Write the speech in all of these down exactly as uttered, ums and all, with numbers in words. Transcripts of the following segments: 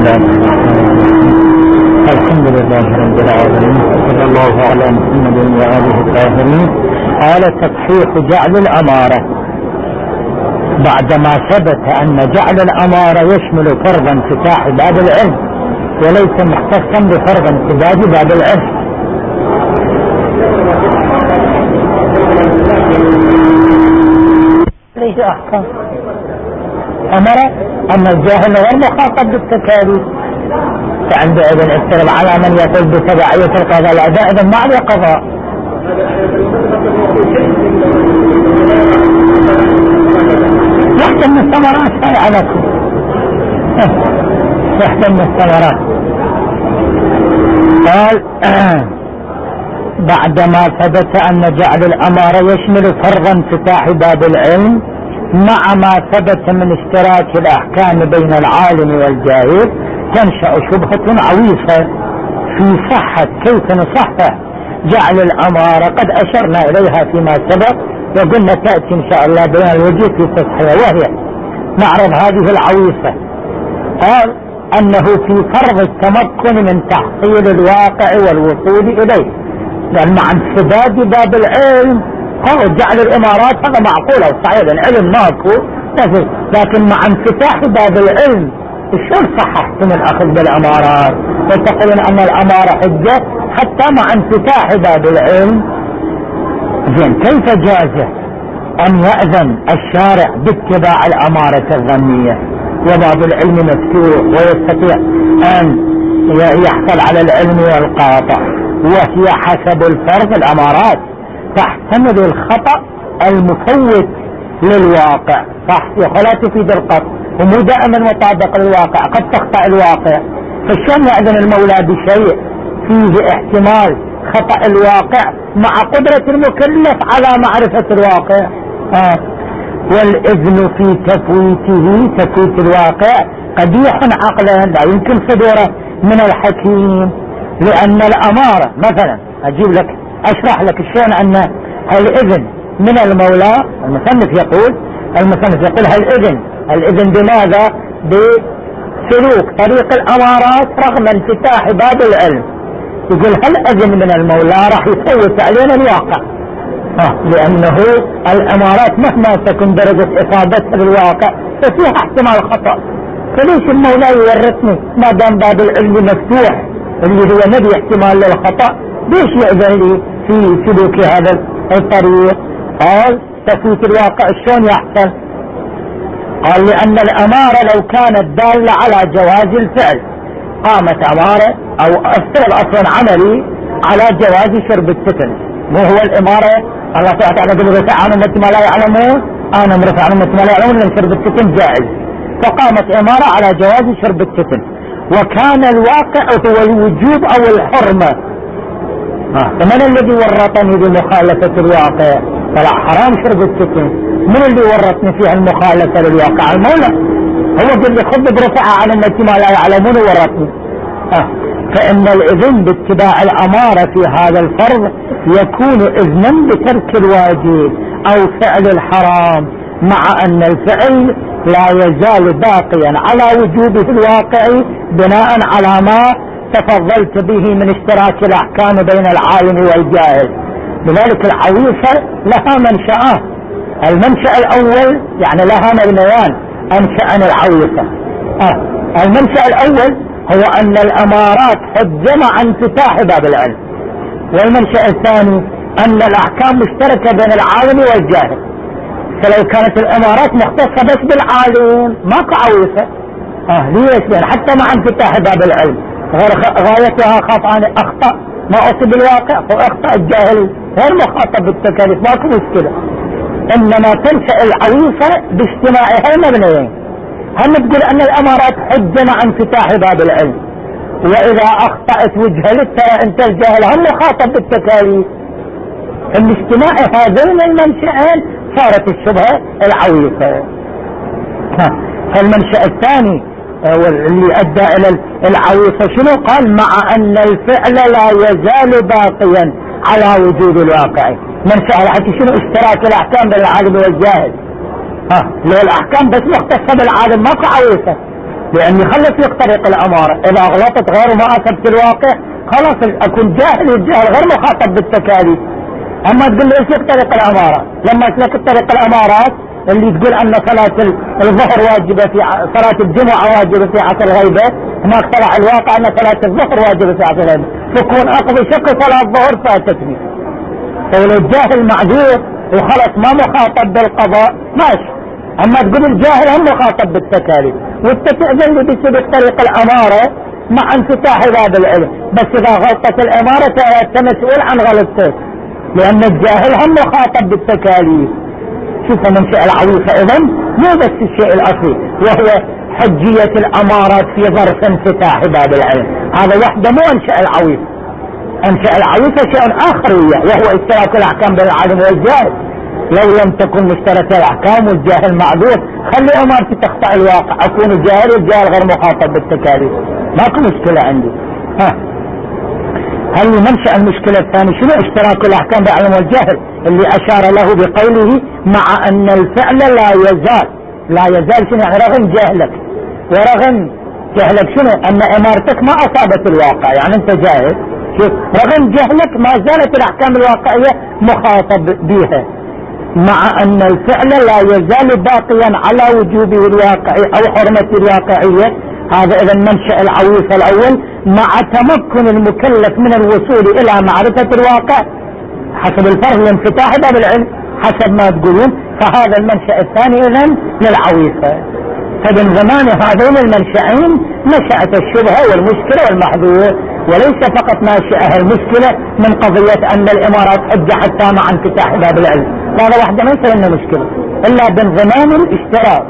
الله. الحمد لله رب العالمين، صلى الله على محمد وآله الطاهرين. قال تصحيح جعل الأمارة. بعدما ثبت أن جعل الأمارة يشمل فرض انفتاح باب العلم وليس مختصا بفرض امتداد باب العلم. ليس أحكام أمر أن الجاهل غير مخاطب بالتكاليف، فعندئذ افترض على من يقول بتبعية القضاء الأداء إذا ما عليه قضاء. يحتم الثمرات هاي على كل يحتم الثمرات. قال بعدما ثبت أن جعل الأمارة يشمل فرض انفتاح باب العلم مع ما ثبت من اشتراك الأحكام بين العالم والجاهل، تنشأ شبهة عويصة في صحة كيف نصحح جعل الأمارة. قد أشرنا إليها فيما سبق وقلنا تأتي إن شاء الله بين الوجه في تصحيح، وهي نعرض هذه العويصة. قال أنه في فرض التمكن من تحصيل الواقع والوصول إليه، لأن مع انسداد باب العلم هو جعل الإمارات هذا معقولة وصحيح، العلم ماكو، لكن مع انفتاح باب العلم شلون صححت من الأخذ بالأمارات وتقولون أن الأمارة حجة حتى مع انفتاح باب العلم؟ زين، كيف جاز أن يأذن الشارع باتباع الأمارة الظنية وباب العلم مفتوح ويستطيع أن يحصل على العلم والقاطع، وهي حسب الفرض الأمارات تحتمل الخطأ المفوت للواقع، صح؟ ولا تفيد القطع ومو دائما مطابق للواقع، قد تخطأ الواقع. فشلون يأذن المولى بشيء فيه احتمال خطأ الواقع مع قدرة المكلف على معرفة الواقع؟ آه. والإذن في تفويته تفويت الواقع قبيح عقلا، لا يمكن صدوره من الحكيم، لأن الأمارة مثلا أجيب لك أشرح لك شلون أن الإذن من المولى. المصنف يقول المصنف يقول هل إذن الإذن بماذا؟ بسلوك طريق الأمارات رغم انفتاح باب العلم. يقول هل إذن من المولى راح يفوت علينا الواقع؟ آه. لأنه الأمارات مهما تكون درجة إصابتها بالواقع ففيها احتمال خطأ، فليش المولى يورثني ما دام باب العلم مفتوح اللي هو نبي احتمال للخطأ، ليش يأذن لي في سلوك هذا الطريق؟ قال تفويت الواقع شلون يحصل؟ قال لأن الأمارة لو كانت دالة على جواز الفعل، قامت أمارة أو أثر الأصل عملي على جواز شرب التتن، مو هو الإمارة الله تعالى يقول رفع عن أمتي ما لا يعلمون، أنا مرفع عن أمتي ما لا يعلمون لأن شرب التتن جائز، فقامت إمارة على جواز شرب التتن، وكان الواقع هو الوجوب أو الحرمة. آه. فمن الذي ورطني بمخالفة الواقع؟ فلا حرام شرب التتن، من اللي ورطني فيها المخالفة للواقع؟ المولى هو اللي خذ برفع عن أمتي ما لا يعلمون ورطني. آه. فإن الإذن باتباع الأمارة في هذا الفرض يكون إذنا بترك الواجب أو فعل الحرام، مع أن الفعل لا يزال باقيا على وجوبه الواقعي بناء على ما تفضلت به من اشتراك الأحكام بين العالم والجاهل. لذلك العويصة لها منشأة، المنشأ الأول يعني لها مبنيان أنشأن العويصة. آه. المنشأ الأول هو أن الأمارات حجة مع انفتاح باب العلم، والمنشأ الثاني أن الأحكام مشتركة بين العالم والجاهل، فلو كانت الأمارات مختصة بس بالعالم ماكو عويصة. آه ليش؟ لأن حتى مع انفتاح باب العلم غايتها خاف أنا أخطأ ما أصيب بالواقع فأخطأ الجاهل غير مخاطب بالتكاليف، ماكو مشكلة. إنما تنشأ العويصة باجتماعها المبنيين. هل نقول أن الأمارات حجة مع انفتاح باب العلم، وإذا أخطأت وجهلت ترى أنت الجاهل هم مخاطب بالتكاليف. الاجتماع هذين المنشأين صارت الشبهة العويصة. فالمنشأ الثاني واللي أدى إلى العويصة شنو؟ قال مع أن الفعل لا يزال باقيا على وجود الواقع. منشأ حتى شنو؟ اشتراك الأحكام بين العالم والجاهل. ها لو الأحكام بس مختصة بالعالم ماكو عويصة، لاني خلص لك طريق الامارة. اذا غلطت غير ما اثبت الواقع خلاص اكون جاهل، والجاهل غير مخاطب بالتكاليف. اما تقول لي ايش طريق الامارة، لما اسلك طريق الامارات اللي تقول ان صلاة الظهر واجبة في صلاة الجمعة واجبة في عصر الغيبة، هناك طلع الواقع ان صلاة الظهر واجبة في عصر الغيبة، فكون اقضي شك صلاة الظهر فاتتني. فلو الجاهل معذور وخلص ما مخاطب بالقضاء ماشي. اما تقول الجاهل هم مخاطب بالتكاليف، وانت تأذن لي بسبب طريق الامارة مع انفتاح باب العلم، بس اذا غلطت الامارة انت مسؤول عن غلطتك، لان الجاهل هم مخاطب بالتكاليف. شوف منشأ العويصة اذن مو بس الشيء الاصلي وهو حجية الامارات في ظرف انفتاح باب العلم، هذا وحده مو انشأ العويصة. انشأ العويصة شيء اخر وهو اشتراك الاحكام بين العالم والجاهل. لو لم تكن مشتركة الاحكام والجاهل معذور خلي امارتي تخطأ الواقع، اكون جاهل والجاهل غير مخاطب بالتكاليف، ماكو مشكلة عندي. ها هل منشأ المشكلة الثاني شنو؟ اشتراك الاحكام بين العالم والجاهل اللي اشار له بقوله مع ان الفعل لا يزال. لا يزال شنو يعني؟ رغم جهلك، ورغم جهلك شنو؟ ان امارتك ما اصابت الواقع، يعني انت جاهل، شوف رغم جهلك ما زالت الاحكام الواقعية مخاطب بها، مع ان الفعل لا يزال باقيا على وجوبه الواقعي او حرمته الواقعية. هذا اذا منشأ العويصة الاول مع تمكن المكلف من الوصول الى معرفة الواقع حسب الفرق الانفتاح باب العلم حسب ما تقولون. فهذا المنشأ الثاني اذن للعويصة. فمن زمان هذين المنشأين نشأت الشبهة والمشكلة والمحذور، وليس فقط ناشئة المشكلة من قضية ان الامارات حجة حتى مع انفتاح باب العلم، هذا واحدة ما يصير لنا مشكلة الا بانضمام الاشتراك.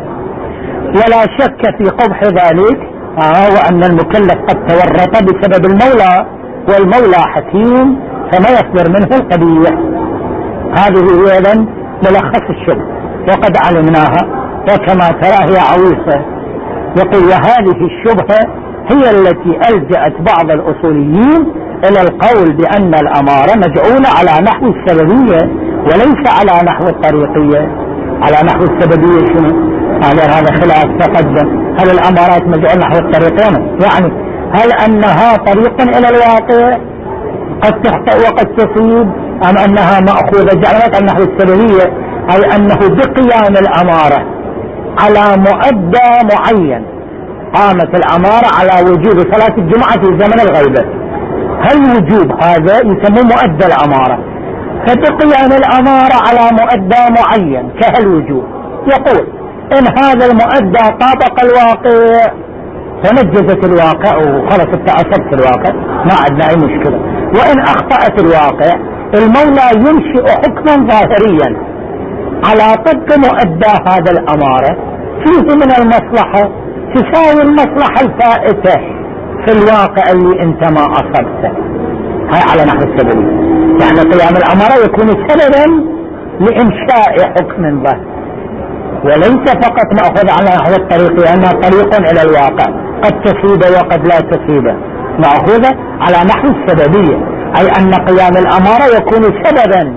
ولا شك في قبح ذلك آه وان المكلف قد تورط بسبب المولى، والمولى حكيم فما يصدر منه القبيح. هذه هي اذن ملخص الشبهة وقد علمناها، وكما ترى هي عويصة. يقول وهذه الشبهة هي التي ألجأت بعض الأصوليين إلى القول بأن الأمارة مجعولة على نحو السببية وليس على نحو الطريقية. على نحو السببية شنو؟ هذا خلاف تقدم، هل الأمارات مجعولة نحو الطريقين؟ يعني هل أنها طريق إلى الواقع قد تخطئ وقد تصيب، أم أنها مأخوذة جعلت على نحو السببية أي أنه بقيام الأمارة على مؤدى معين، قامت الأمارة على وجوب صلاة الجمعة في زمن الغيبة، هل وجوب هذا يسمى مؤدى الأمارة؟ فبقيام الأمارة على مؤدى معين كهالوجوب، يقول إن هذا المؤدى طابق الواقع فنجزت الواقع وخلص التأثرت الواقع ما عندنا أي مشكلة. وإن أخطأت الواقع المولى ينشئ حكما ظاهريا على طبق مؤدى هذا الأمارة فيه من المصلحة تساوي المصلحة الفائتة في الواقع اللي انت ما أصبته. هاي على نحو السببية، يعني قيام الأمارة يكون سببا لإنشاء حكم ظاهر، وليس فقط مأخذ على نحو الطريق لأنها طريق إلى الواقع قد تصيب وقد لا تصيب، مأخوذة على نحو السببية أي أن قيام الأمارة يكون سببا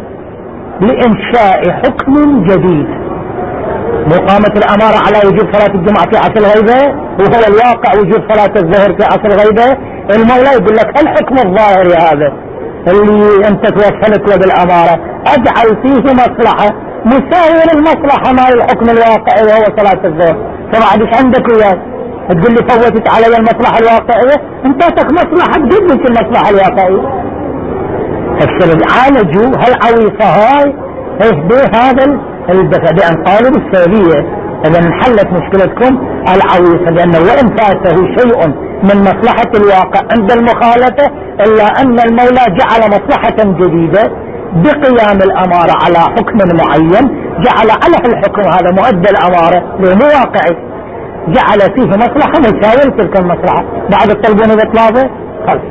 لإنشاء حكم جديد. مقامة الأمارة على وجوب صلاة الجمعة في عصر الغيبة وهو الواقع وجوب صلاة الظهر في عصر الغيبة، المولى يقول لك الحكم الظاهري هذا اللي انت توصلت له بالأمارة اجعل فيه مصلحة مساوية للمصلحة مع الحكم الواقعي وهو صلاة الظهر. فما عادش عندك وياك تقول لي فوتت علي المصلحة الواقعية، انت تك مصلحة تجيب لك المصلحة الواقعية. فالسبب عالجوا هالعويصة هاي به هذا الدفع بأن قالوا بالسببية. إذا انحلت مشكلتكم العويصة، لأنه وإن فاته شيء من مصلحة الواقع عند المخالفة إلا أن المولى جعل مصلحة جديدة بقيام الأمارة على حكم معين، جعل على الحكم هذا مؤدى الأمارة لأنه واقعي، جعل فيه مصلحة مساوية تلك المصلحة. بعد الطلبون بإطلابه خلص.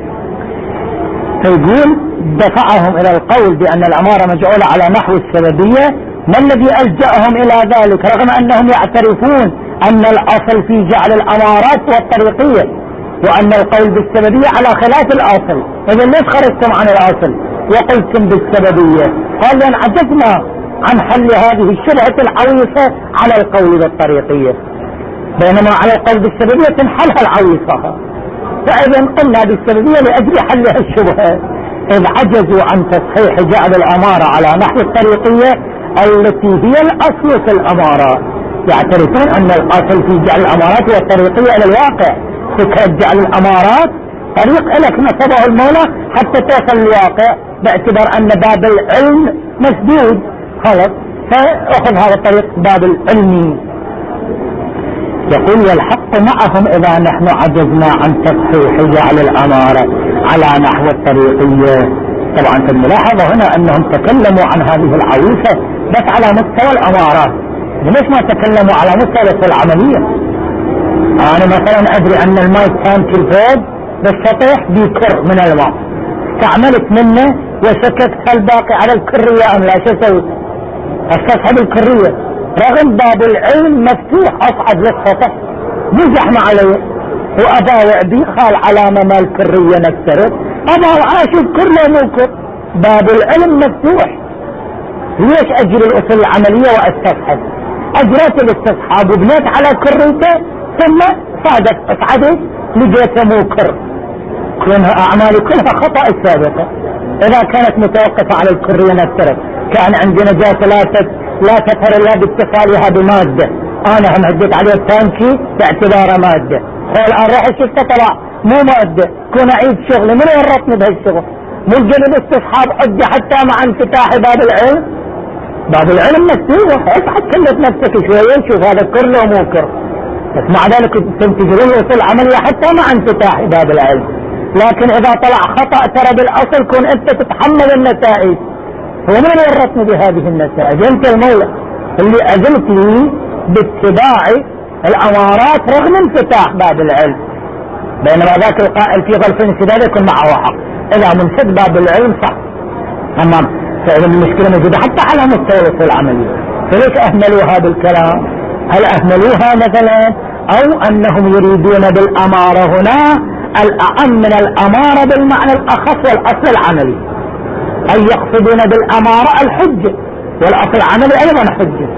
فيقول دفعهم إلى القول بأن الأمارة مجعولة على نحو السببية. ما الذي ألجأهم إلى ذلك رغم أنهم يعترفون أن الأصل في جعل الأمارات والطريقية وأن القول بالسببية على خلاف الأصل؟ إذا ليش خرجتم عن الأصل وقلتم بالسببية؟ قال لأن عجزنا عن حل هذه الشبهة العويصة على القول بالطريقية. بينما على القول بالسببية تنحلها العويصة. فإذا قلنا بالسببية لأجل حل الشبهة، إذ عجزوا عن تصحيح جعل الأمارة على نحو الطريقية التي هي الأصل في الأمارات. يعترفون أن الأصل في جعل الأمارات هي الطريقية إلى الواقع. فكرة جعل الأمارات طريق لك نصبه المولى حتى توصل الواقع، باعتبار أن باب العلم مسدود خلص، فأخذ هذا الطريق باب العلمي. يقول والحق معهم إذا نحن عجزنا عن تصحيح جعل الأمارة على نحو الطريقية. طبعا في الملاحظة هنا أنهم تكلموا عن هذه العويصة بس على مستوى الأمارات، ليش ما تكلموا على مستوى العملية؟ أنا مثلا أدري أن الماء كان تلفوز بالسطح بكر من الماء، استعملت منه وشككت الباقي على الكرية أم لا، شو سويت؟ استصحب الكرية رغم باب العلم مفتوح، أصعد للسطح بزحمة علي وأباوع بي خال علامة مال الكرية نكسرت، أباوع أشوف كر لو مو كر، باب العلم مفتوح. ليش أجري الأصول العملية وأستصحب؟ أجريت الاستصحاب وبنيت على كريته ثم صادت اصعدت لقيته مو كر، كونها أعمالي كلها خطأ السابقة إذا كانت متوقفة على الكرية نكسرت. كان عندي نجاة لا لا تظهر الا باتصالها بمادة، انا هم هديت عليه التانكي باعتباره مادة، والان راح شفته طلع مو مادة، كون اعيد شغلي من ورطني بهالشغل؟ مو الجانب استصحاب حجة حتى مع انفتاح باب العلم؟ باب العلم مفتوح، اصحى كلت نفسك شوية شوف هذا كر لو مو كر، بس مع ذلك تنتجرون وصول عملية حتى مع انفتاح باب العلم. لكن اذا طلع خطأ ترى بالاصل كون انت تتحمل النتائج، هو من ورطني بهذه النتائج؟ انت المولى اللي اذنت لي باتباع الامارات رغم انفتاح باب العلم. بينما ذاك القائل في ظرف انسداد يكون معه حق، اذا منسد باب العلم صح. اما فاذا المشكله موجوده حتى على مستوى العمليه، فليش اهملوا هذا الكلام؟ هل اهملوها مثلا او انهم يريدون بالاماره هنا الاعم من الاماره بالمعنى الاخص والاصل العملي، أي يقصدون بالأمارة الحجة والأصل العملي أيضا حجة؟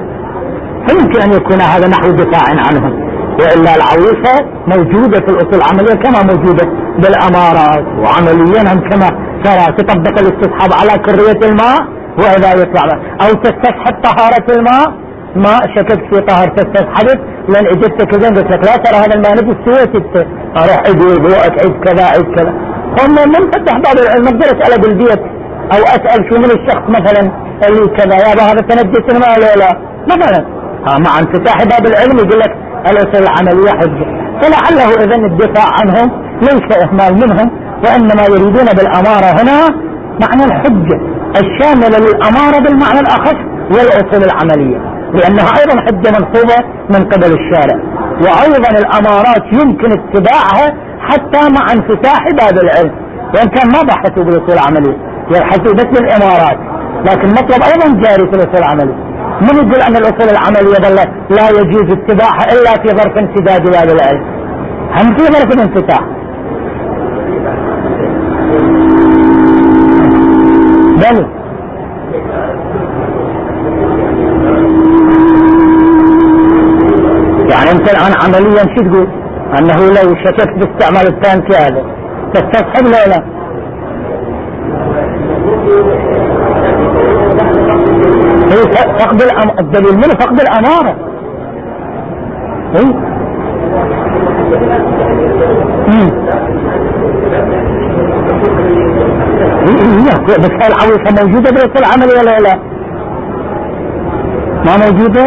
فيمكن أن يكون هذا نحو دفاع عنهم، وإلا العويصة موجودة في الأصول العملية كما موجودة بالأمارات، وعمليا هم كما ترى تطبق الاستصحاب على كرية الماء وإذا يطلع أو تستصحب طهارة الماء، ما شككت في طهارة تستصحبت لأن إجدت كذا قلت لك لا ترى هذا الماء نجس سويت أروح أجيب وقت عيد كذا عيد كذا. هم من فتح باب العلم مقدر أسأله بالبيت او اسأل شو من الشخص مثلا اللي كذا يا هذا تنجس الماء ولا لا مثلا، ها مع انفتاح باب العلم يقول لك الاصول العملية حجة. فلعله اذن الدفاع عنهم ليس اهمال منهم، وانما يريدون بالامارة هنا معنى الحجة الشاملة للامارة بالمعنى الاخص والاصول العملية، لانها ايضا حجة منصوبة من قبل الشارع، وايضا الامارات يمكن اتباعها حتى مع انفتاح باب العلم، وان كان ما بحثوا بالاصول العملية يبحثوا بس بالامارات، لكن مطلب ايضا جاري في الاصول العملي. من يقول ان الاصول العملية لا يجوز اتباعها الا في ظرف انسداد باب العلم؟ هم في ظرف الانفتاح. بل يعني انت الان عمليا شو تقول؟ انه لو شككت باستعمال التانكي هذا تستصحب لا لا؟ فقد الأم... الدليل منه فقد الأمارة. اي اي بس العويصة موجودة بس العمل ولا لا؟ ما موجودة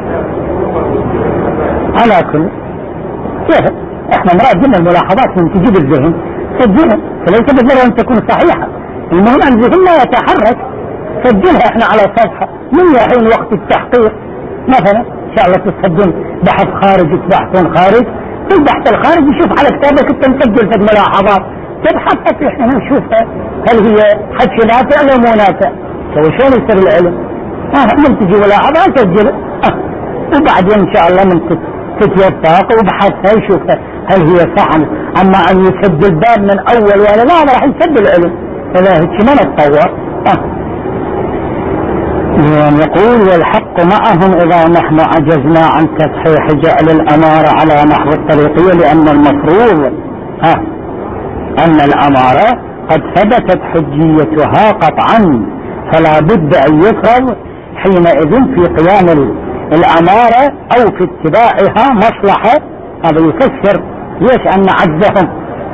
على كل كيف احنا نراجع الملاحظات من تجيب الذهن سجلها، فليس بالضرورة ان تكون صحيحة، المهم ان الذهن لا يتحرك، سجلها احنا على صفحة من يحين وقت التحقيق مثلا ان شاء الله تسجل بحث خارج تبحثون خارج، في البحث الخارج يشوف على كتابك انت مسجل في الملاحظات تبحث احنا نشوفها هل هي حكي نافع ولا مو نافع. سوي شلون يصير العلم؟ اه من تجي ملاحظات سجل اه وبعدين ان شاء الله من تتوفق وبحثها يشوفها هل هي صح. اما ان يسجل باب من اول ولا لا راح يسجل العلم، هذا هيك ما نتطور. اه يقول والحق معهم إذا نحن عجزنا عن تصحيح جعل الأمارة على نحو الطريقية، لأن المفروض ها أن الأمارة قد ثبتت حجيتها قطعا، فلا بد أن يفرض حينئذ في قيام الأمارة أو في اتباعها مصلحة. هذا يفسر ليش أن عجزهم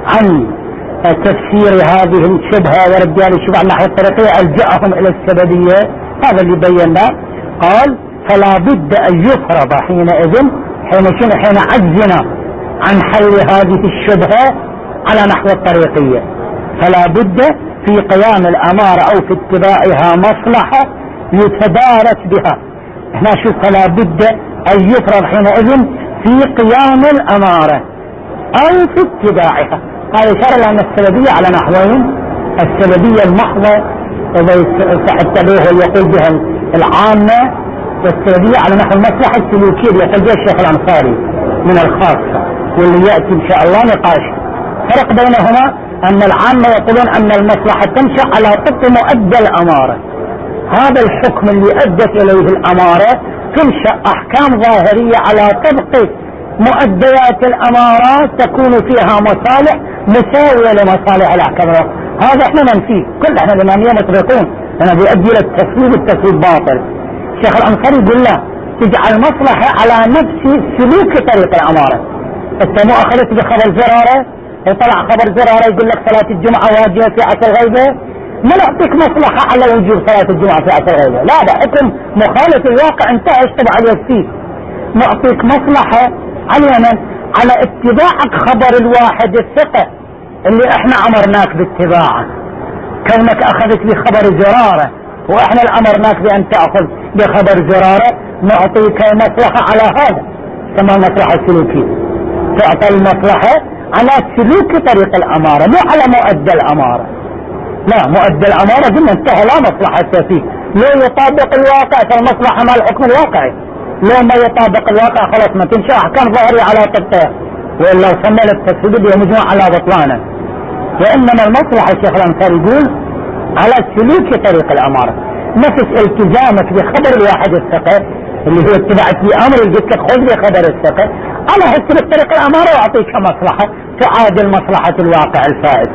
عن تفسير هذه الشبهة ورجال الشبهة عن نحو الطريقية ألجأهم إلى السببية. هذا اللي بينا. قال فلا بد أن يفرض حينئذ حين شنو حين عجزنا عن حل هذه الشبهة على نحو الطريقية، فلا بد في قيام الأمارة أو في اتباعها مصلحة يتدارك بها. هنا شوف فلا بد أن يفرض حينئذ في قيام الأمارة أو في اتباعها. هذا إشارة لأن السببية على نحوين: السببية المحضة إذا تعتبره يقول بها العامة، والسببية على نحو المصلحة السلوكية يقول بها الشيخ الأنصاري من الخاصة، واللي يأتي إن شاء الله نقاش. فرق بينهما أن العامة يقولون أن المصلحة تنشأ على طبق مؤدى الأمارة. هذا الحكم اللي أدت إليه الأمارة تنشأ أحكام ظاهرية على طبق مؤديات الأمارات تكون فيها مصالح مساوية لمصالح الأحكام. هذا احنا ننفيه، كل احنا الإمامية مطبقون. أنا بيؤدي إلى التسويب، التسويب باطل. الشيخ الأنصاري يقول لا، تجعل مصلحة على نفس سلوك طريق الأمارة. انت مو أخذت بخبر زرارة وطلع خبر زرارة يقول لك صلاة الجمعة واجبة في عصر الغيبة، ما نعطيك مصلحة على وجوب صلاة الجمعة في عصر الغيبة، لا ده حكم مخالف الواقع انتهى اشتبع عليه فيه. نعطيك مصلحة على من؟ على اتباعك خبر الواحد الثقة اللي احنا امرناك باتباعه. كونك اخذت بخبر زرارة واحنا امرناك بان تأخذ بخبر زرارة، نعطيك مصلحة على هذا، كما مصلحة سلوكية. تعطى المصلحة على سلوك طريق الامارة مو على مؤدى الامارة. لا، مؤدى الامارة قلنا انتهى لا مصلحة فيه، لو يطابق الواقع فالمصلحة مع الحكم الواقعي، لو ما يطابق الواقع خلاص ما تنشأ احكام ظاهرية على طبقها، وإلا وصلنا للتسويب ومجموع على بطلانه. وإنما المصلحة الشيخ الأنصاري يقول على سلوك طريق الأمارة، نفس التزامك بخبر الواحد الثقة اللي هو اتباعك بأمر اللي قلت لك خذ بخبر الثقة على هسلك طريق الأمارة وأعطيك مصلحة تعادل مصلحة الواقع الفائت.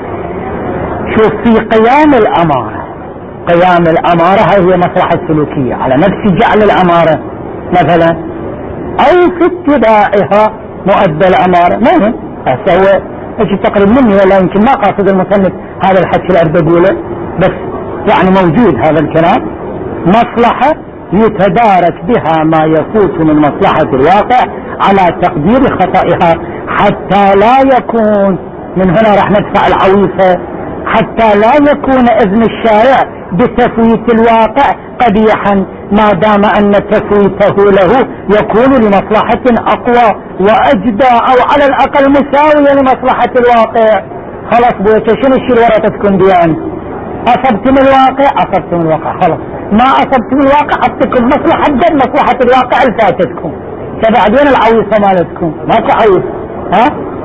شوف في قيام الأمارة، قيام الأمارة هذه مصلحة سلوكية على نفس جعل الأمارة مثلا، أو في اتباعها مؤدى الأمارة. ما هو هو ايش تقريب مني، ولا يمكن ما قاصد المصنف هذا الحكي اللي أريد أقوله، بس يعني موجود هذا الكلام. مصلحة يتدارك بها ما يفوت من مصلحة الواقع على تقدير خطئها، حتى لا يكون، من هنا راح ندفع العويصة، حتى لا يكون إذن الشارع بتفويت الواقع قبيحا، ما دام أن تفويته له يكون لمصلحة أقوى وأجدى أو على الأقل مساوية لمصلحة الواقع. خلاص بويك شنو الشيء الورقة تكون ديان؟ أصبتم الواقع أصبتم الواقع، خلاص ما أصبتم الواقع أعطيكم مصلحة جد مصلحة الواقع الفاتتكم، فبعدين العويصة مالتكم ماكو عويص. ها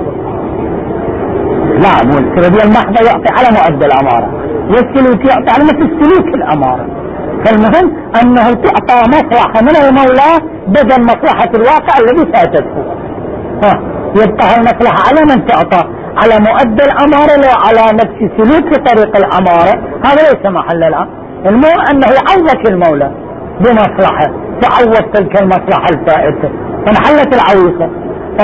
لا، مو السببية المحضة يعطي على مؤدى الأمارة، والسلوك يعطي على نفس السلوك الأمارة. فالمهم أنه تعطى مصلحة من المولى بدل مصلحة الواقع الذي فاتته. ها يبقى المصلحة على من تعطى؟ على مؤدى الأمارة لا على نفس سلوك طريق الأمارة. هذا ليس محل الآن. المهم أنه يعوضك المولى بمصلحة تعوض تلك المصلحة الفائتة، فانحلت العويصة. ها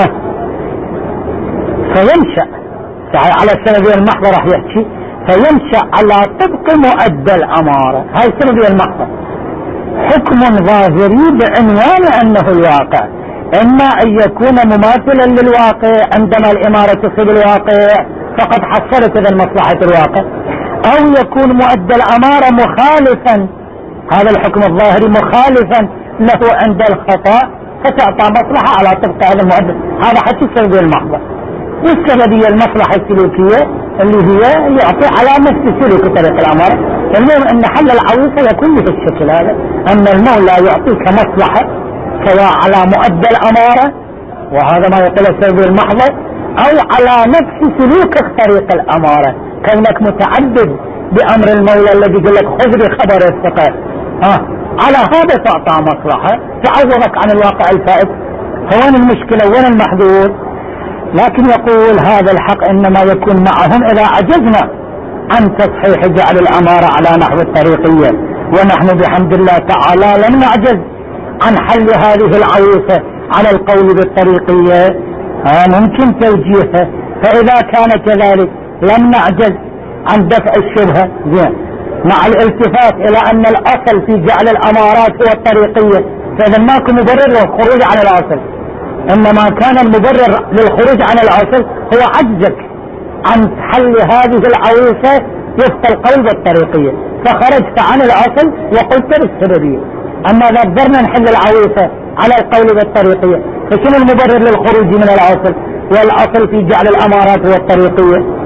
فينشأ على السببية المحضة راح يحكي، فينشأ على طبق مؤدى الأمارة. هاي السببية المحضة حكم ظاهري بعنوان أنه الواقع، إما أن يكون مماثلا للواقع عندما الإمارة تصيب الواقع فقد حصلت إذا مصلحة الواقع، أو يكون مؤدى الأمارة مخالفا، هذا الحكم الظاهري مخالفا له عند الخطأ فتعطى مصلحة على طبق هذا المؤدى. هذا حكي السببية المحضة. والسببية المصلحة السلوكية اللي هي يعطي على نفس سلوك طريق الأمارة. المهم أن حل العويصة يكون بالشكل هذا، أن المولى يعطيك مصلحة سواء على مؤدى الأمارة، وهذا ما يقول السببية المحضة، أو على نفس سلوك طريق الأمارة، كونك متعدد بأمر المولى الذي يقول لك خذ بخبر الثقة آه. على هذا تعطى مصلحة تعوضك عن الواقع الفائت. فوين المشكلة وين المحذور؟ لكن يقول هذا الحق إنما يكون معهم إذا عجزنا عن تصحيح جعل الأمارة على نحو الطريقية، ونحن بحمد الله تعالى لم نعجز عن حل هذه العويصة على القول بالطريقية، ها ممكن توجيهها. فإذا كان كذلك لم نعجز عن دفع الشبهة مع الالتفات إلى أن الأصل في جعل الأمارات هو الطريقية، فإذا ماكو مبرر للخروج عن الأصل، إنما كان المبرر للخروج عن الأصل هو عجزك عن حل هذه العويصة وفق القول بالطريقية، فخرجت عن الأصل وقلت بالسببية. أما إذا قدرنا نحل العويصة على القول بالطريقية فشنو المبرر للخروج من الأصل؟ والأصل في جعل الأمارات هو الطريقية.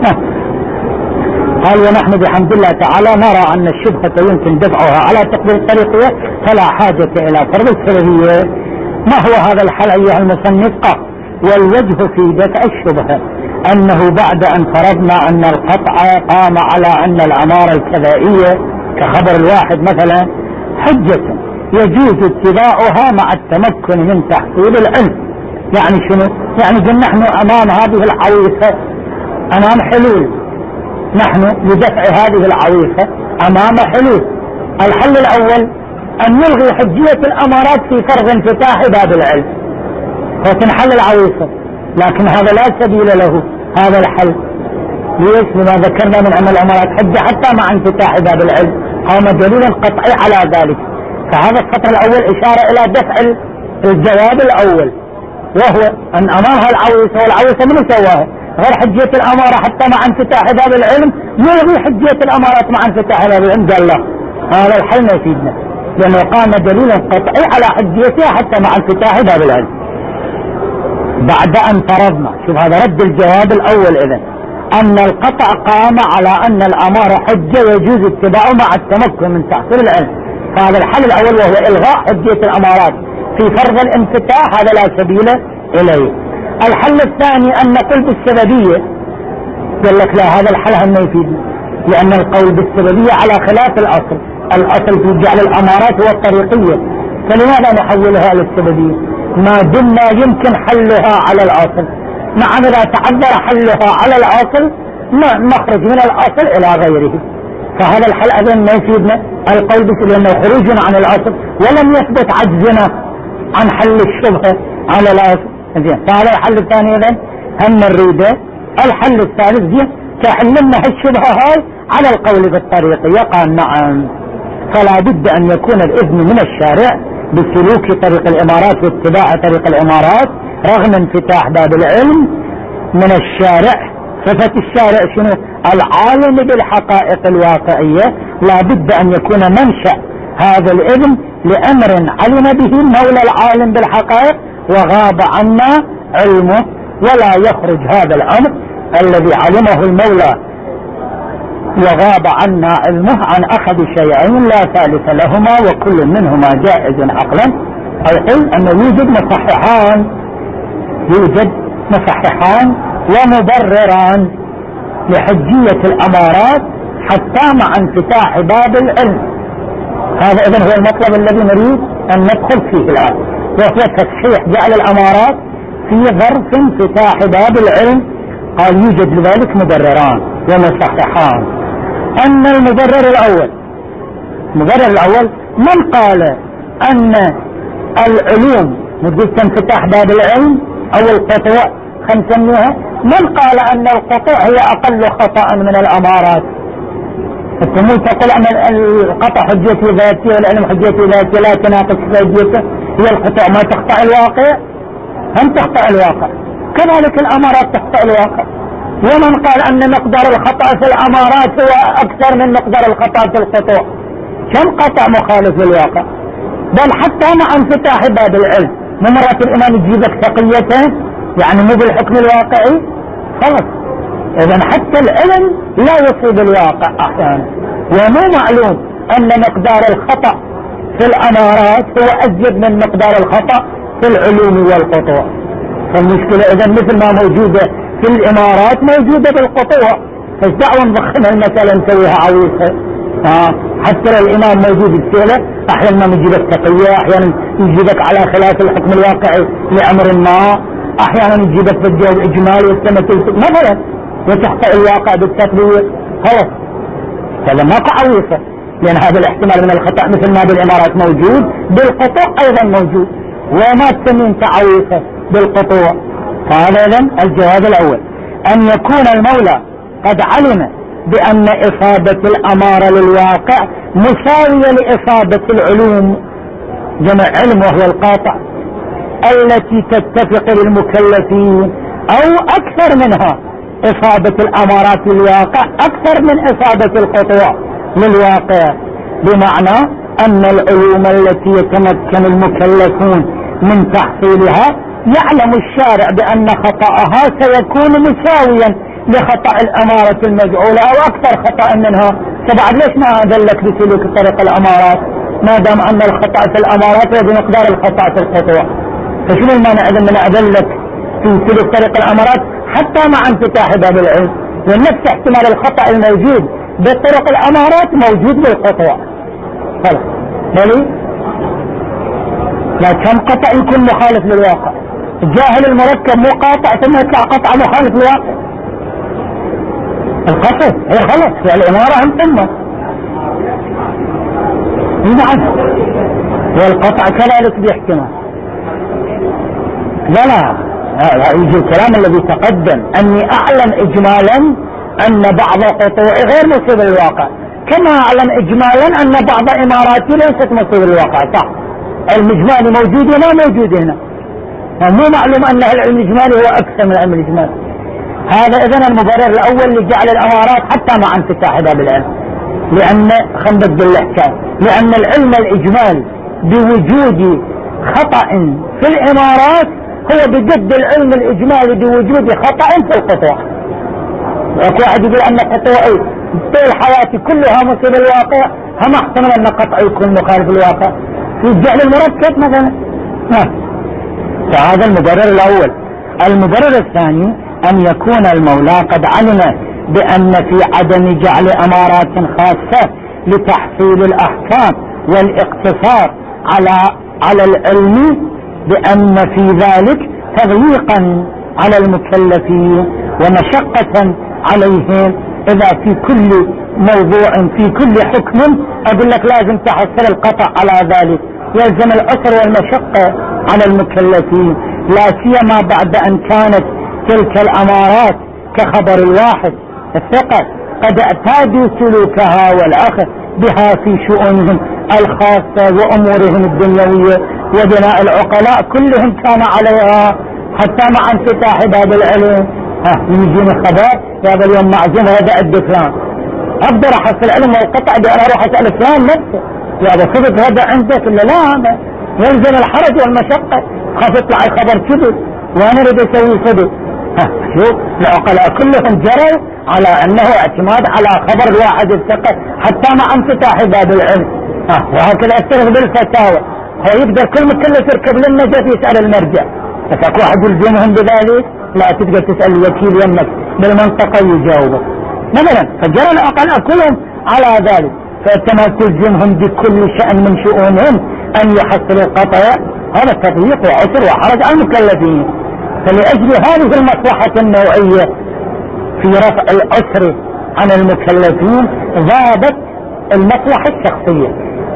قال ونحن بحمد الله تعالى نرى أن الشبهة يمكن دفعها على تقدير الطريقية فلا حاجة إلى فرض السببية. ما هو هذا الحل أيها المصنف؟ قال والوجه في دفع الشبهة أنه بعد أن فرضنا أن القطع قام على أن الأمارة الكذائية كخبر الواحد مثلا حجة يجوز اتباعها مع التمكن من تحصيل العلم. يعني شنو؟ يعني نحن أمام هذه العويصة أمام حلول، نحن لدفع هذه العويصة أمام حلول. الحل الأول أن نلغي حجية الأمارات في فرض انفتاح باب العلم وتنحل العويصة، لكن هذا لا سبيل له هذا الحل. ليش؟ لما ذكرنا من أن الأمارات حجة حتى مع انفتاح باب العلم، قام دليل قطعي على ذلك. فهذا السطر الأول إشارة إلى دفع الجواب الأول، وهو أن أمامها العويصة، والعويصة من سواها؟ غير حجية الأمارة حتى مع انفتاح باب العلم، نلغي حجية الأمارات مع انفتاح باب العلم. قال لا، هذا الحل ما يفيدنا لأنه قام دليل قطعي على حجيتها حتى مع انفتاح باب العلم. بعد أن فرضنا، شوف هذا رد الجواب الأول إذن، أن القطع قام على أن الأمارة حجة يجوز اتباعه مع التمكن من تحصيل العلم. فهذا الحل الأول وهو إلغاء حجية الأمارات في فرض الانفتاح، هذا لا سبيل إليه. الحل الثاني أن نقول بالسببية. قال لك لا، هذا الحل هم ما يفيدنا لأن القول بالسببية على خلاف الأصل. الأصل في جعل الأمارات هو الطريقية، فلماذا نحولها للسببية ما دمنا يمكن حلها على الأصل؟ نعم إذا تعذر حلها على الأصل نخرج من الأصل إلى غيره. فهذا الحل أيضا ما يفيدنا القول بالسببية لأنه خروج عن الأصل، ولم يثبت عجزنا عن حل الشبهة على الأصل. فهذا الحل الثاني إذن هم نريده. الحل الثالث دي تحللنا هالشبهة هاي على القول بالطريقية. قال نعم، فلا بد أن يكون الإذن من الشارع بسلوك طريق الإمارات واتباع طريق الإمارات رغم انفتاح باب العلم من الشارع. صفة الشارع شنو؟ العالم بالحقائق الواقعية. لا بد أن يكون منشأ هذا الإذن لأمر علم به مولى العالم بالحقائق وغاب عنا علمه، ولا يخرج هذا الأمر الذي علمه المولى وغاب عنا علمه عن أحد شيئين لا ثالث لهما وكل منهما جائز عقلا. أقول أنه يوجد مصححان، يوجد مصححان ومبرران لحجية الأمارات حتى مع انفتاح باب العلم. هذا إذن هو المطلب الذي نريد أن ندخل فيه الآن، وهو تصحيح جعل الأمارات في ظرف انفتاح باب العلم. قال يوجد لذلك مبرران ومصححان. أن المبرر الأول، المبرر الأول من قال أن العلوم مجرد تنفتح باب العلم أو القطوع خمسميها، من قال أن القطوع هي أقل خطأ من الأمارات؟ التمويل تقول أن القطع حجيته ذاتية والعلم حجيته ذاتية لا تناقض حجيته، هي القطوع ما تخطأ الواقع؟ هم تخطأ الواقع، كذلك الأمارات تخطأ الواقع. ومن قال أن مقدار الخطأ في الأمارات هو أكثر من مقدار الخطأ في القطوع؟ كم قطع مخالف للواقع؟ بل حتى مع انفتاح باب العلم مرات الإمام يجيبك تقيته، يعني مو بالحكم الواقعي خلص. إذن حتى العلم لا يصيب الواقع أحيانا، ومو معلوم أن مقدار الخطأ في الأمارات هو أزيد من مقدار الخطأ في العلوم والقطوع. فالمشكلة إذن مثل ما موجودة في الإمارات موجودة بالقطوع، فايش دعوة نضخمها المسألة نسويها عويصة؟ آه. حتى لو الإمام موجود بسهلة أحيانا يجيبك تقية، أحيانا يجيبك على خلاف الحكم الواقعي لأمر ما، أحيانا يجيبك بالجواب إجمالي والسنة مثلا وتحت الواقع بالتطبيق خلاص. هذا ماكو عويصة، لأن هذا الاحتمال من الخطأ مثل ما بالإمارات موجود بالقطوع أيضا موجود، وما تسمين تعويصة بالقطوع. فهذا إذن الجواب الأول أن يكون المولى قد علم بأن إصابة الأمارة للواقع مساوية لإصابة العلوم، جمع علم وهو القاطع التي تتفق للمكلفين أو أكثر منها. إصابة الأمارات للواقع أكثر من إصابة القطوع للواقع، بمعنى أن العلوم التي يتمكن المكلفون من تحصيلها يعلم الشارع بأن خطأها سيكون مساويا لخطأ الأمارة المجعولة أو أكثر خطأ منها. فبعد ليش ما أدلك بسلوك طريق الأمارات ما دام أن الخطأ في الأمارات هو بمقدار الخطأ في القطوع؟ فشنو المانع إذن من أدلك في سلوك طريق الأمارات حتى مع انفتاح باب العلم؟ ونفس احتمال الخطأ الموجود بطرق الأمارات موجود بالقطوع. خلاص بلي لا كم قطع يكون مخالف للواقع؟ الجاهل المركب مو قاطع ثم يطلع قطع مخالف للواقع. القطع هي خلص في الإمارة هم ثم نعم، والقطع كذلك باحتمال. لا لا يجي الكلام الذي تقدم أني أعلم إجمالا أن بعض قطوعي غير مصيب للواقع، كما أعلم إجمالا أن بعض إماراتي ليست مصيب للواقع. صح، المجمالي موجود هنا موجود هنا، مو معلوم أن العلم الإجمالي هو أكثر من العلم الإجمالي. هذا إذن المبرر الأول لجعل الأمارات حتى مع انفتاح باب العلم، لأن خندق بالإحكام لأن العلم الإجمالي بوجود خطأ في الإمارات هو بجد العلم الإجمالي بوجود خطأ في القطوع. وكل واحد يقول أن قطوعي طول حياتي كلها مصيب الواقع، هم احتمل أن قطع يكون مخالف الواقع في جعل المركب مثلا. فهذا المبرر الأول. المبرر الثاني أن يكون المولى قد علم بأن في عدم جعل أمارات خاصة لتحصيل الأحكام والاقتصار على على العلم بأن في ذلك تضييقا على المكلفين ومشقة عليهم. إذا في كل موضوع في كل حكم أقول لك لازم تحصل القطع على ذلك، يلزم العسر والمشقة على المكلفين، لا سيما بعد أن كانت تلك الأمارات كخبر الواحد الثقة قد اعتادوا سلوكها والأخذ بها في شؤونهم الخاصة وأمورهم الدنيوية، وبناء العقلاء كلهم كان عليها حتى مع انفتاح باب العلم. ها يجيني خبر هذا اليوم معزوم هذا عند فلان، أقدر أحصل علم والقطع بأن أروح أسأل فلان نفسه يا أبا صدق هذا عندك إلا لا، هذا يلزم الحرج والمشقة. خاف يطلع خبر كذب وأنا أريد أسوي صدق. ها شوف العقلاء كلهم جروا على أنه اعتماد على خبر الواحد الثقة حتى مع انفتاح باب العلم. ها وهكذا أسترغ بالفتاوى، هو يقدر كل مكلف يركب للنجف يسأل المرجع، بس اكو واحد يلزمهم بذلك لا تقدر تسأل الوكيل يمك بالمنطقة يجاوبك مثلا. فجرى العقلاء كلهم على ذلك، فأنت ما تلزمهم بكل شأن من شؤونهم أن يحصلوا القطع، هذا تضييق وعسر وحرج على المكلفين. فلأجل هذه المصلحة النوعية في رفع العسر عن المكلفين ضابط المصلحة الشخصية.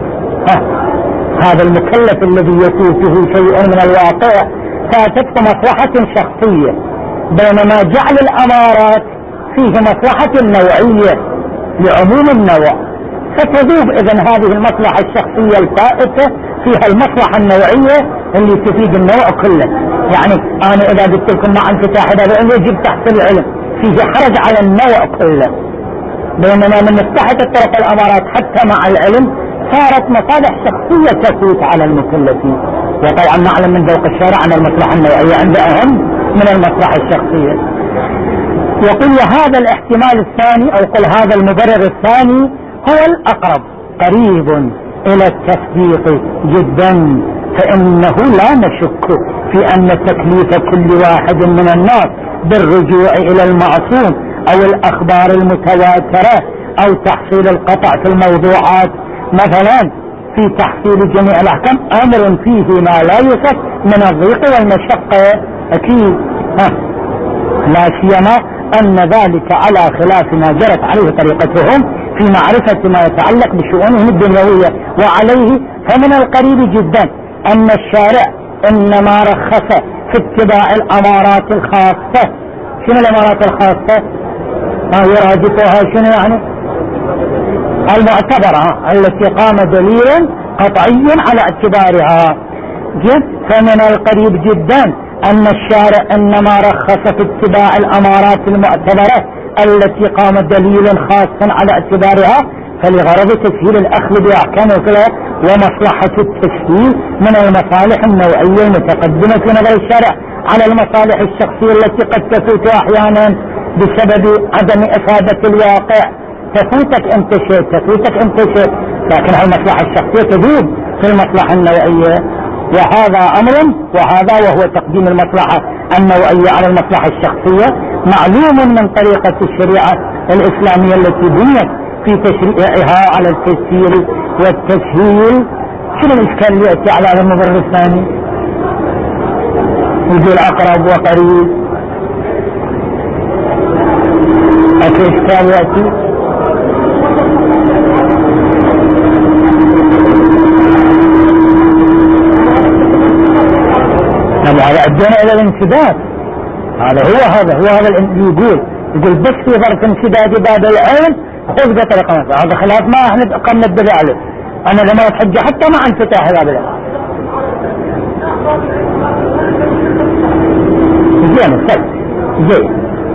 ها هذا المكلف الذي يفوته شيء من الواقع فاتته مصلحة شخصية، بينما جعل الأمارات فيه مصلحة نوعية لعموم النوع، فتذوب إذن هذه المصلحة الشخصية الفائتة فيها المصلحة النوعية اللي تفيد النوع كله. يعني أنا إذا قلت لكم مع انفتاح هذا العلم يجب تحصيل العلم فيه حرج على النوع كله، بينما من استحت الطرق الأمارات حتى مع العلم صارت مصالح شخصية تفوت على المكلفين. وطبعا نعلم من ذوق الشارع أن المصلحة النوعية عند أهم من المصلحة الشخصية. يقول وهذا الاحتمال الثاني أو قل هذا المبرر الثاني هو الأقرب قريب إلى التصديق جدا، فإنه لا نشك في أن تكليف كل واحد من الناس بالرجوع إلى المعصوم أو الأخبار المتواترة او تحصيل القطع في الموضوعات مثلا في تحصيل جميع الاحكام امر فيه ما لا يوصف من الضيق والمشقة اكيد. ها لا سيما ان ذلك على خلاف ما جرت عليه طريقتهم في معرفة ما يتعلق بشؤونهم الدنيوية. وعليه فمن القريب جدا ان الشارع انما رخص في اتباع الامارات الخاصة. شنو الامارات الخاصة؟ ها يرادفها شنو يعني؟ المعتبرة التي قام دليل قطعي على اعتبارها. فمن القريب جدا ان الشارع انما رخص في اتباع الامارات المعتبرة التي قام دليل خاص على اعتبارها فلغرض تسهيل الاخذ باحكام الخلاف ومصلحة التسهيل من المصالح النوعية المتقدمة في نظر الشارع على المصالح الشخصية التي قد تفوت احيانا بسبب عدم افادة الواقع. تفوتك انت شيء تفوتك انت شيء لكن المصلحة الشخصية تزيد في المصلحة النوعية. وهذا امر وهذا وهو تقديم المصلحة النوعية على المصلحة الشخصية معلوم من طريقة الشريعة الاسلامية التي بنيت في تشريعها على التسهيل والتسهيل. شنو الاشكال اللي يأتي على هذا المبرر الثاني؟ يقول اقرب وقريب اكو اشكال يأتي؟ هذا ادينا الى الانسداد. هذا هو هذا هو هذا اللي يقول يقول بس في ظرف انسداد باب العلم خذ بطريقة هذا خلاف ما احنا قمنا الدفع عليه. انا لما اتحجى حتى مع انفتاح باب العلم زين طيب زين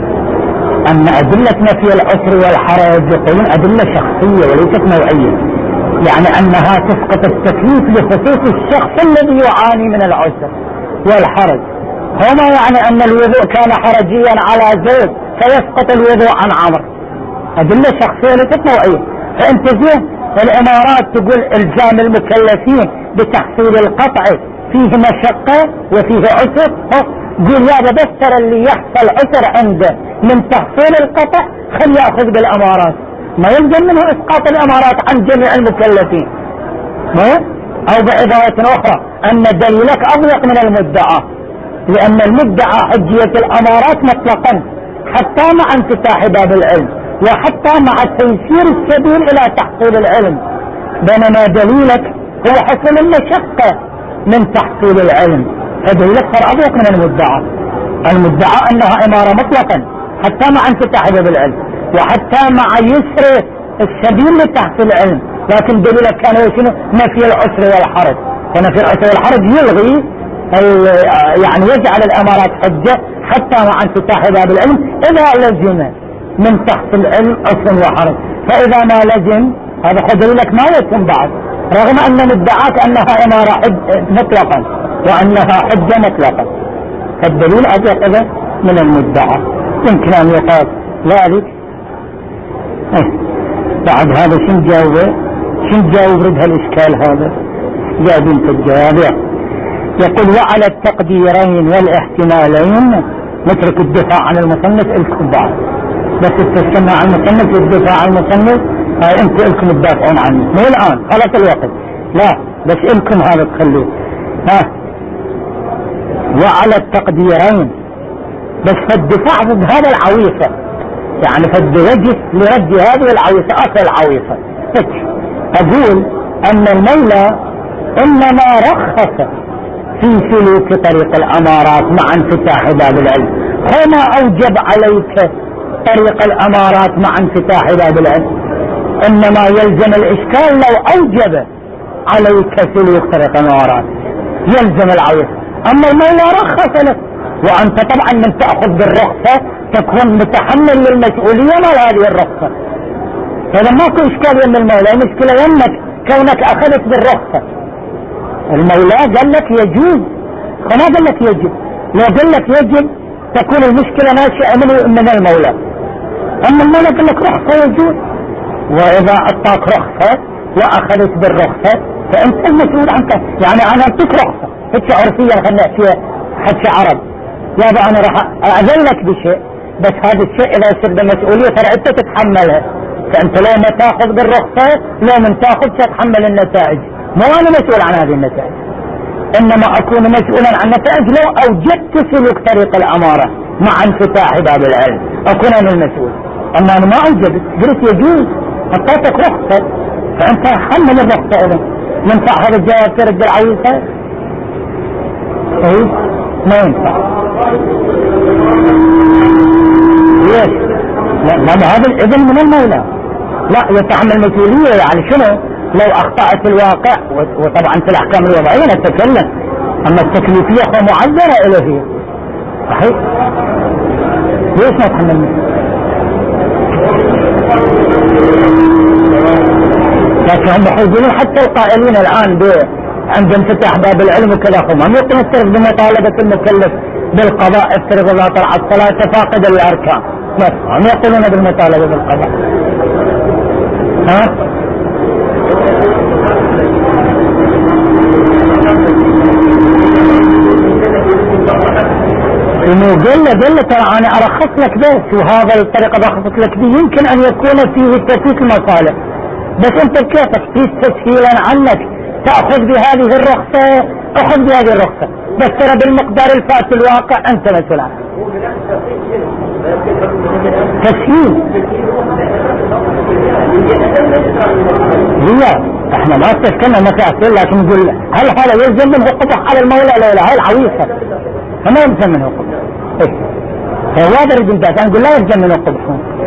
ان ادلة نفي العسر والحرج يقولون ادلة شخصية وليست نوعية، يعني انها تسقط التكليف لخصوص الشخص الذي يعاني من العسر والحرج. هو ما يعني ان الوضوء كان حرجيا على زيد فيسقط الوضوء عن عمرو. ادله شخصيه ليست نوعيه. فانت زين الامارات تقول الزام المكلفين بتحصيل القطع فيه مشقه وفيه عسر، قول يا بس ترى اللي يحصل عسر عنده من تحصيل القطع خل ياخذ بالامارات، ما يلزم منه اسقاط الامارات عن جميع المكلفين. ما او بعبارة اخرى ان دليلك اضيق من المدعى، لان المدعى حجية الامارات مطلقا حتى مع انفتاح باب العلم وحتى مع تيسير السبيل الى تحصيل العلم، بينما دليلك هو حصول المشقة من تحصيل العلم، فدليلك صار اضيق من المدعى. المدعى انها امارة مطلقا حتى مع انفتاح باب العلم وحتى مع يسر السبيل لتحصيل العلم، لكن دليلك كان شنو؟ نفي العسر والحرج. ونفي العسر والحرج يلغي يعني يجعل الامارات حجة حتى مع انفتاح باب العلم اذا لزم من تحت العلم عسر وحرج. فاذا ما لزم هذا دليلك ما يتم بعد، رغم ان ادعاك انها امارة حج مطلقا وانها حجة مطلقا، فالدليل اضيق اذا من المدعى. يمكن ان يقال ذلك اه بعد هذا شن جاوبه شن جاوب رد هالاشكال هذا؟ جاوبين في الجواب. يقول وعلى التقديرين والاحتمالين نترك الدفاع عن المصنف الكم بعض، بس تستمع عن المصنف والدفاع عن المصنف هاي انتوا الكم تدافعون عنه مو الان خلص الوقت، لا بس الكم هذا تخلوه. ها وعلى التقديرين بس فالدفاع ضد هذا العويصة، يعني فالوجه لرد هذه العويصة اصل العويصة. اقول ان المولى انما رخص في سلوك طريق الامارات مع انفتاح باب العلم، هو ما اوجب عليك طريق الامارات مع انفتاح باب العلم، انما يلزم الاشكال لو اوجب عليك سلوك طريق الامارات يلزم العويصة. اما المولى رخص لك وانت طبعا من تأخذ بالرخصة تكون متحمل للمسؤولية مال هذه الرخصة، هذا ماكو اشكال يم المولى، المشكلة يمك كونك اخذت بالرخصة. المولى قال لك يجوز فما قال لك يجب، لو قال لك يجب تكون المشكلة ناشئة من, من المولى، اما المولى قال لك رخصة يجوز، واذا اعطاك رخصة واخذت بالرخصة فانت المسؤول عنك. يعني انا اعطيك رخصة هيك عرفية خلنا فيها حتى عرب، يابا انا راح اذلك بشيء بس هذا الشيء اذا يصير بمسؤولية ترى انت تتحملها، فانت لو ما تاخذ بالرخصة لو من تاخذ تتحمل النتائج، مو انا مسؤول عن هذه النتائج، انما اكون مسؤولا عن النتائج لو اوجدت سلوك طريق الامارة مع انفتاح باب العلم اكون انا المسؤول. اما انا ما اوجدت قلت يجوز اعطيتك رخصة فانت حمل الرخصة اذا من صاحب الجواب ترد العويصة. ايه ما ينفع. ليش؟ لا هذا الاذن من المولى، لا يتحمل مسؤولية. يعني شنو لو اخطأت الواقع؟ وطبعا في الاحكام الوضعية نتكلم، اما التكليفية هو معذرة اليه صحيح. ليش ما يتحمل مسؤولية؟ لكن هم يحوزون حتى القائلين الان عند انفتاح باب العلم وكذا هم هم يقولون افترض بمطالبة المكلف بالقضاء، افترض الله طلع الصلاة فاقد الاركان، بس هم يقولون بالمطالبة بالقضاء. ها انه قل قل ترى انا ارخص لك بس، وهذا الطريقة بخصص لك دي يمكن ان يكون فيه تفويت المصالح، بس انت بكيفك تريد تسهيلا عنك تأخذ بهذه الرخصة اخذ بهذه الرخصة، بس ترى بالمقدار الفات الواقع انت مسؤول عنه. تسهيل هي احنا ما استشكلنا مسألة، لكن نقول هل هذا يلزم منه قبح على المولى لا لا هاي العويصة فما يلزم منه قبح. ايه هو واضح الجلدات انا نقول لا يلزم منه قبح.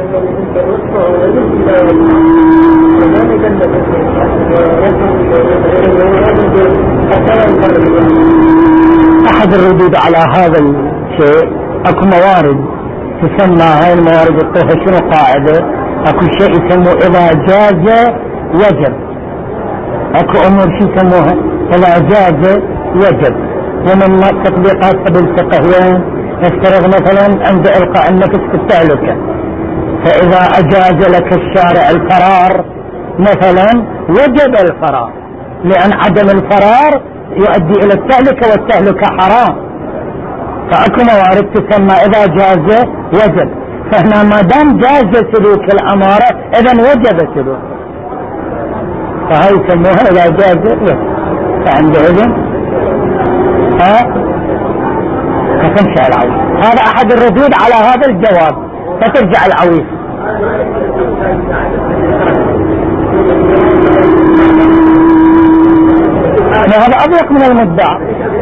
احد الردود على هذا الشيء اكو موارد تسمى هاي الموارد الطهر شنو قاعدة، اكو شيء يسموه اذا جاز وجب، اكو امور شو يسموها اذا جاز وجب، ومن تطبيقات بالفقه وين افترض مثلا عند القاء النفس في التهلكة، فاذا اجاز لك الشارع الفرار مثلا وجب الفرار، لان عدم الفرار يؤدي الى التهلكة والتهلكة حرام، فاكو موارد تسمى اذا جاز وجب، فهنا ما دام جاز سلوك الامارة اذا وجب سلوك، فهي يسموها اذا جاز وجب، فعندئذ ها فتمشي العويص. هذا احد الردود على هذا الجواب، فترجع العويص. هذا اضيق من المدعى.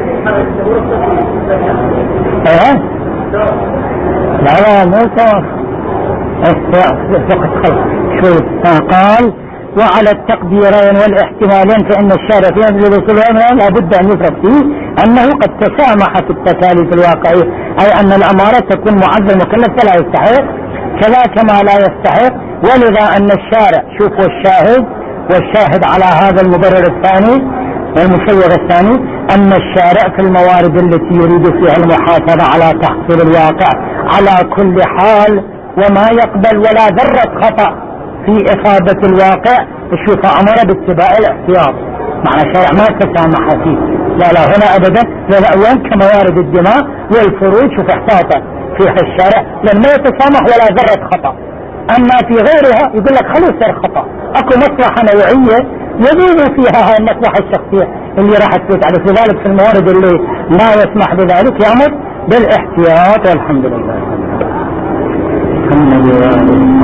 ايه لا لا مو سوا فقط خلق شوف قال وعلى التقديرين والاحتمالين فإن الشارع في هذه الرسول لا بد أن يفرق فيه أنه قد تسامح في التكاليف الواقعية، أي أن الأمارة تكون معزل مكلف فلا يستحق كذا كما لا يستحق، ولذا أن الشارع شوفوا الشاهد والشاهد على هذا المبرر الثاني والمصور الثاني أن الشارع في الموارد التي يريد فيها المحافظة على تحصيل الواقع على كل حال وما يقبل ولا ذرة خطأ في إصابة الواقع شوف أمر باتباع الاحتياط، معنى الشارع ما تسامح فيه لا لا هنا أبدا لا لا وين كموارد الدماء والفروج شوف احتاطا فيها الشارع لأن ما يتسامح ولا ذرة خطأ. أما في غيرها يقول لك خلوا يصير خطأ، أكو مصلحة نوعية يدين فيها هاي المصلحة الشخصية اللي راح تفوت عليه، لذلك في الموارد اللي لا يسمح بذلك يأمر بالاحتياط. والحمد لله.